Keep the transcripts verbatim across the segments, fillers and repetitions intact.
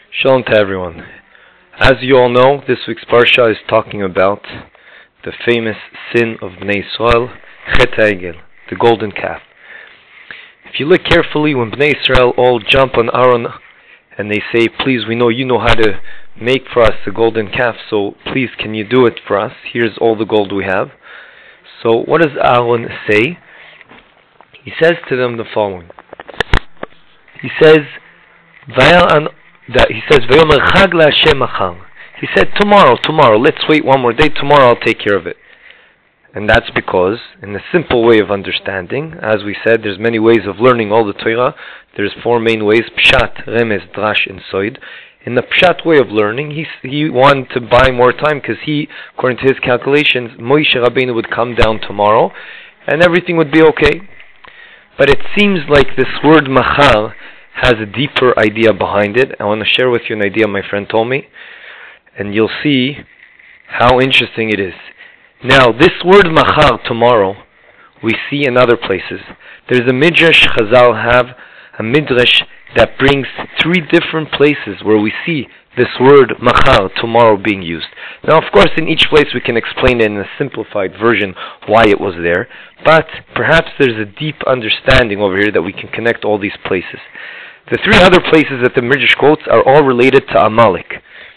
Shalom to everyone. As you all know, this week's Parsha is talking about the famous sin of Bnei Yisrael, Chet HaEgel, the golden calf. If you look carefully, when Bnei Yisrael all jump on Aaron and they say, please, we know you know how to make for us a golden calf, so please can you do it for us? Here's all the gold we have. So what does Aaron say? He says to them the following. He says, that he says, he said, tomorrow, tomorrow, let's wait one more day, tomorrow I'll take care of it. And that's because, in a simple way of understanding, as we said, there's many ways of learning all the Torah. There's four main ways, Pshat, Remez, Drash, and Soid. In the Pshat way of learning, he, he wanted to buy more time because he, according to his calculations, Moshe Rabbeinu would come down tomorrow and everything would be okay. But it seems like this word machar has a deeper idea behind it. I want to share with you an idea my friend told me, and you'll see how interesting it is. Now, this word machar, tomorrow, we see in other places. There's a midrash Chazal have, a midrash that brings three different places where we see this word machar, tomorrow, being used. Now, of course, in each place we can explain it in a simplified version why it was there, but perhaps there's a deep understanding over here that we can connect all these places. The three other places that the midrash quotes are all related to Amalek.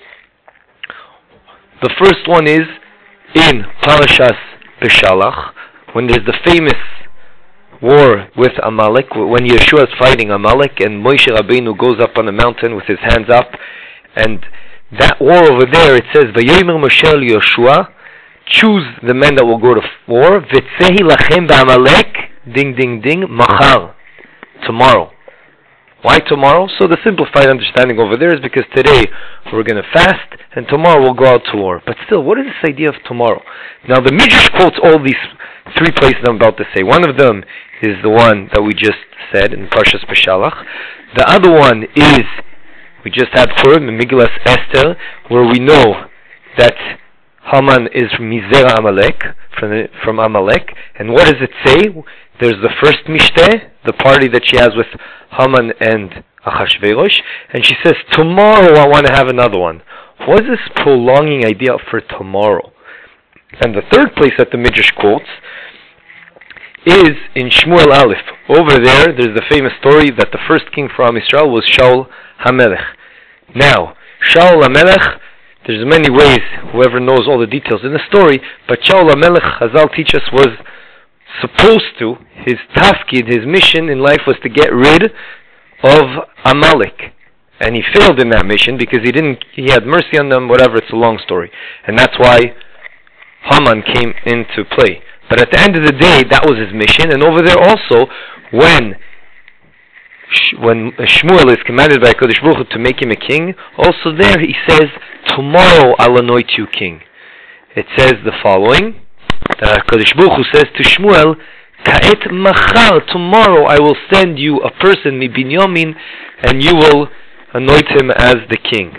The first one is in Parashas Beshalach, when there's the famous war with Amalek, when Yeshua is fighting Amalek and Moshe Rabbeinu goes up on the mountain with his hands up, and that war over there, it says, Vayomer Moshe Yoshua, choose the men that will go to war, V'tzehi lachem ba'Amalek, ding ding ding, machar, tomorrow. Why tomorrow? So the simplified understanding over there is because today we're going to fast and tomorrow we'll go out to war. But still, what is this idea of tomorrow? Now the Midrash quotes all these three places I'm about to say. One of them is the one that we just said in Parshas Beshalach. The other one is, we just had Purim in Megillas Esther, where we know that Haman is from Mizera Amalek, from, from Amalek. And what does it say? There's the first Mishteh, the party that she has with Haman and Achashverosh, and she says, tomorrow I want to have another one. What is this prolonging idea for tomorrow? And the third place that the Midrash quotes is in Shmuel Aleph. Over there, there's the famous story that the first king for Am Yisrael was Shaul HaMelech. Now, Shaul HaMelech, there's many ways, whoever knows all the details in the story, but Shaul HaMelech, Chazal teach us, was supposed to, his tafkid, his mission in life was to get rid of Amalek. And he failed in that mission because he didn't, he had mercy on them, whatever, it's a long story. And that's why Haman came into play. But at the end of the day, that was his mission. And over there also, when when Shmuel is commanded by HaKadosh Baruch Hu to make him a king, also there he says, tomorrow I'll anoint you king. It says the following, that HaKadosh Baruch Hu says to Shmuel, Ka'et machar, tomorrow I will send you a person, mi Binyamin, and you will anoint him as the king.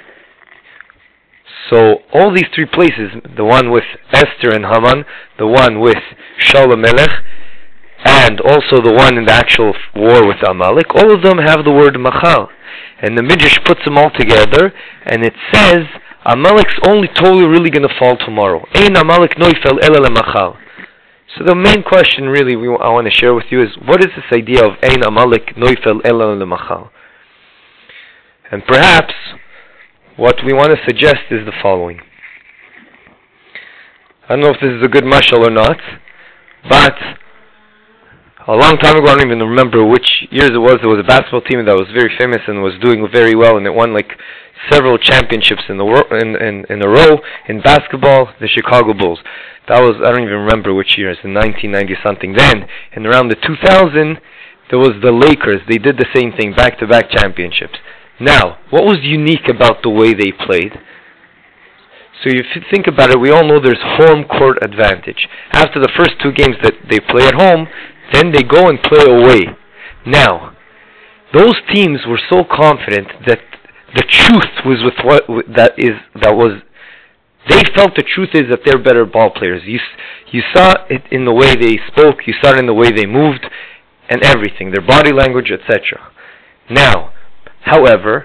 So all these three places, the one with Esther and Haman, the one with Shaul HaMelech, and also the one in the actual war with Amalek, all of them have the word machar. And the Midrash puts them all together, and it says, Amalek's only totally really going to fall tomorrow. Ein Amalek noifel ela lemachar. So the main question really we, I want to share with you is, what is this idea of Ein Amalek noifel ela lemachar? And perhaps what we want to suggest is the following. I don't know if this is a good mashal or not, but a long time ago, I don't even remember which years it was, there was a basketball team that was very famous and was doing very well, and it won like several championships in the wor- in, in in a row in basketball, the Chicago Bulls. That was, I don't even remember which year, it's in nineteen ninety something. Then, in around the two thousand, there was the Lakers. They did the same thing, back-to-back championships. Now, what was unique about the way they played? So if you think about it, we all know there's home court advantage. After the first two games that they play at home, then they go and play away. Now, those teams were so confident that the truth was with what that is that was. They felt the truth is that they're better ball players. You you saw it in the way they spoke. You saw it in the way they moved, and everything, their body language, et cetera. Now, however,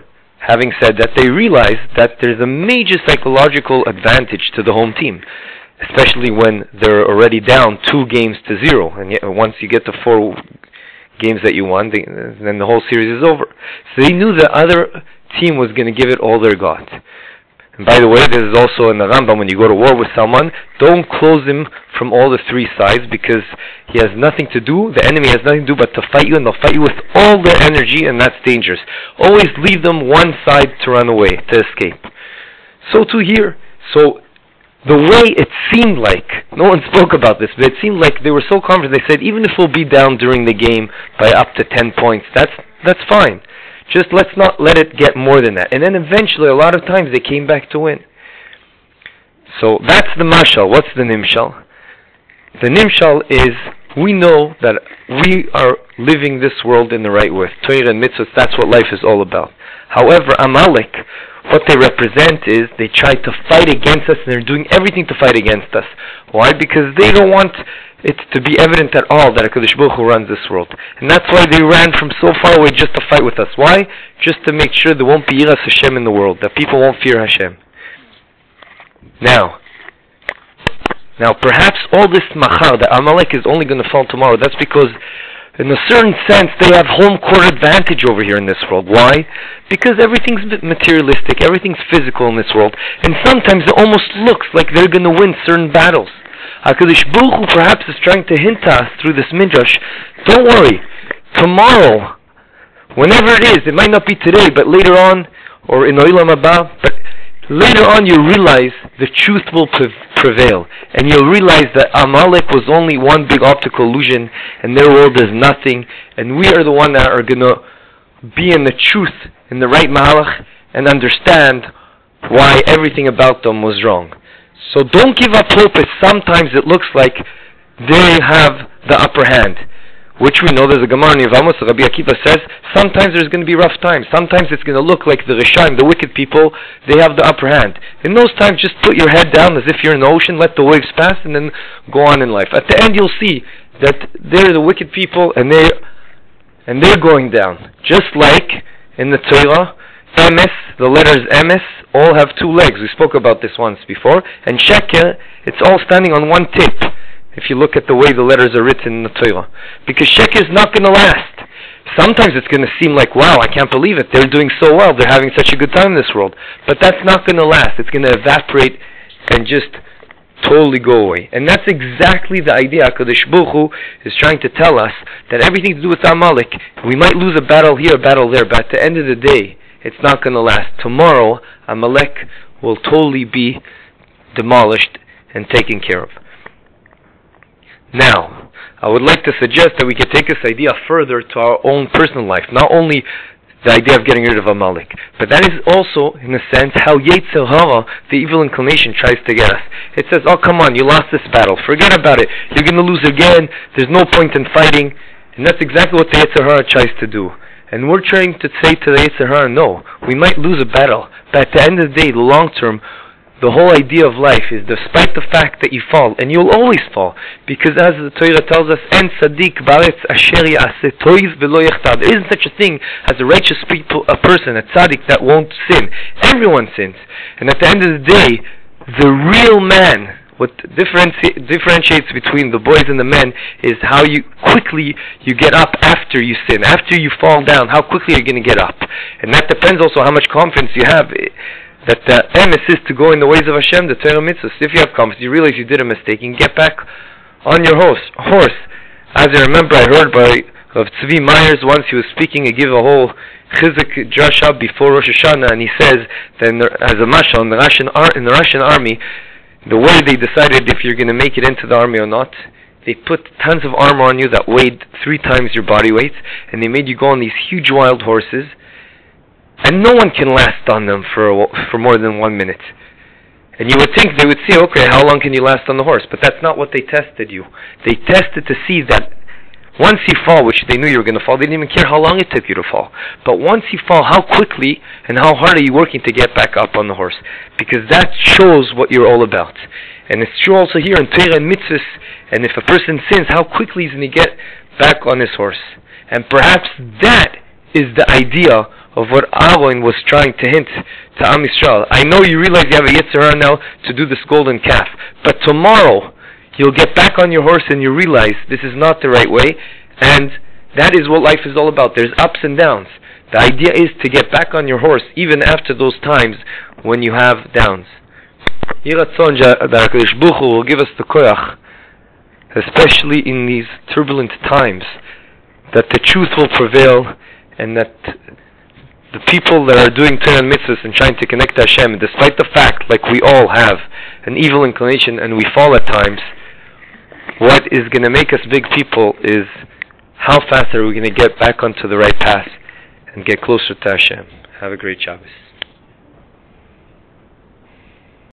having said that, they realize that there's a major psychological advantage to the home team, especially when they're already down two games to zero, and yet once you get the four games that you won, they, then the whole series is over. So they knew the other team was going to give it all they got. And by the way, this is also in the Rambam, when you go to war with someone, don't close him from all the three sides, because he has nothing to do, the enemy has nothing to do but to fight you, and they'll fight you with all their energy, and that's dangerous. Always leave them one side to run away, to escape. So too here. So the way it seemed like, no one spoke about this, but it seemed like they were so confident, they said, even if we'll be down during the game by up to ten points, that's that's fine. Just let's not let it get more than that. And then eventually, a lot of times, they came back to win. So that's the mashal. What's the nimshal? The nimshal is, we know that we are living this world in the right way. Torah and mitzvahs, that's what life is all about. However, Amalek, what they represent is, they try to fight against us, and they're doing everything to fight against us. Why? Because they don't want it to be evident at all that HaKadosh Baruch Hu runs this world. And that's why they ran from so far away just to fight with us. Why? Just to make sure there won't be Yiras Hashem in the world, that people won't fear Hashem. Now, now perhaps all this machar, that Amalek is only going to fall tomorrow, that's because in a certain sense they have home court advantage over here in this world. Why? Because everything's materialistic, everything's physical in this world, and sometimes it almost looks like they're going to win certain battles. HaKadosh Baruch Hu perhaps is trying to hint to us through this midrash, don't worry, tomorrow, whenever it is, it might not be today, but later on, or in Olam Haba, but later on you'll realize the truth will prevail, and you'll realize that Amalek was only one big optical illusion, and their world is nothing, and we are the one that are going to be in the truth, in the right mahalach, and understand why everything about them was wrong. So don't give up hope if sometimes it looks like they have the upper hand. Which we know, there's a Gemara in Yevamos, Rabbi Akiva says, sometimes there's going to be rough times. Sometimes it's going to look like the Rishaim, the wicked people, they have the upper hand. In those times, just put your head down as if you're in the ocean, let the waves pass, and then go on in life. At the end, you'll see that they're the wicked people, and they're, and they're going down. Just like in the Torah, Emes, the letters Emes, all have two legs. We spoke about this once before. And Sheker, it's all standing on one tip, if you look at the way the letters are written in the Torah. Because Sheker is not going to last. Sometimes it's going to seem like, wow, I can't believe it. They're doing so well. They're having such a good time in this world. But that's not going to last. It's going to evaporate and just totally go away. And that's exactly the idea HaKadosh Baruch Hu is trying to tell us, that everything to do with Amalek, we might lose a battle here, a battle there, but at the end of the day, it's not going to last. Tomorrow, Amalek will totally be demolished and taken care of. Now, I would like to suggest that we could take this idea further to our own personal life. Not only the idea of getting rid of Amalek, but that is also, in a sense, how Yetzer Hara, the evil inclination, tries to get us. It says, oh, come on, you lost this battle. Forget about it. You're going to lose again. There's no point in fighting. And that's exactly what the Yetzer Hara tries to do. And we're trying to say to the Yetzer Hara, no, we might lose a battle, but at the end of the day, the long term, the whole idea of life is, despite the fact that you fall, and you'll always fall, because as the Torah tells us, En tzaddik ba'aretz asher ya'aseh toiv v'lo yachtav. There isn't such a thing as a righteous people, a person, a tzaddik that won't sin. Everyone sins. And at the end of the day, the real man, what differenti- differentiates between the boys and the men, is how you quickly you get up after you sin. After you fall down, how quickly you're going to get up. And that depends also how much confidence you have, that the emes is to go in the ways of Hashem, the Torah mitzvahs. If you have confidence, you realize you did a mistake, you can get back on your horse. horse. As I remember, I heard by of Tzvi Myers once, he was speaking, he gave a whole Chizuk drasha before Rosh Hashanah, and he says that in the, as a mashal, in the Russian, ar- in the Russian army, the way they decided if you're going to make it into the army or not, they put tons of armor on you that weighed three times your body weight, and they made you go on these huge wild horses, and no one can last on them for a, for more than one minute. And you would think they would say, okay, how long can you last on the horse? But that's not what they tested you. They tested to see that once you fall, which they knew you were going to fall, they didn't even care how long it took you to fall. But once you fall, how quickly and how hard are you working to get back up on the horse? Because that shows what you're all about. And it's true also here in Torah and mitzvahs. And if a person sins, how quickly is he going to get back on his horse? And perhaps that is the idea of what Aaron was trying to hint to Am Yisrael. I know you realize you have a Yetzer Hara now to do this golden calf, but tomorrow you'll get back on your horse and you realize this is not the right way, and that is what life is all about. There's ups and downs. The idea is to get back on your horse even after those times when you have downs. Yiratzon that HaKadosh Baruch Hu will give us the koyach, especially in these turbulent times, that the truth will prevail, and that the people that are doing Torah and mitzvahs and trying to connect to Hashem, despite the fact, like we all have an evil inclination and we fall at times, what is going to make us big people is how fast are we going to get back onto the right path and get closer to Hashem. Have a great Shabbos.